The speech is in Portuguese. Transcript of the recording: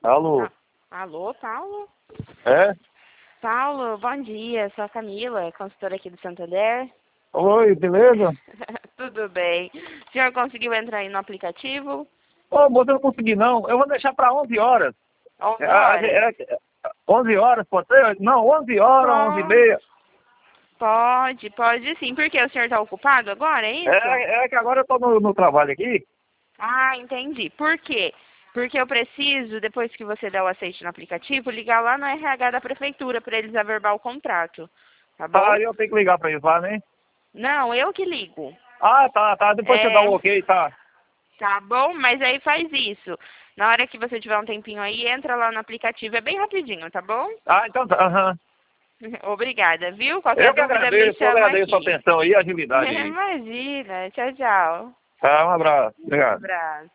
Alô? Alô, Paulo? É? Paulo, bom dia. Sou a Camila, consultora aqui do Santander. Oi, beleza? Tudo bem. O senhor conseguiu entrar aí no aplicativo? Ô, moço, eu não consegui não. Eu vou deixar para 11 horas. 11 horas? 11 horas, pode ser? Não, 11 horas, 11 e meia. Pode sim. Por quê? O senhor está ocupado agora, é isso? É que agora eu tô no trabalho aqui. Ah, entendi. Por quê? Porque eu preciso, depois que você der o aceite no aplicativo, ligar lá no RH da prefeitura para eles averbar o contrato. Tá bom? Tá, eu tenho que ligar para eles lá, né? Não, eu que ligo. Ah, tá. Depois você dá o É, ok, tá. tá bom? Mas aí faz isso. Na hora que você tiver um tempinho aí, entra lá no aplicativo. É bem rapidinho, tá bom? Ah, então tá. Aham. Obrigada, viu? Qualquer Eu que dúvida me agradeço, chama a aqui. atenção aí, a agilidade aí. Imagina. Tchau, tchau. Tá, um abraço. Um Obrigado. abraço.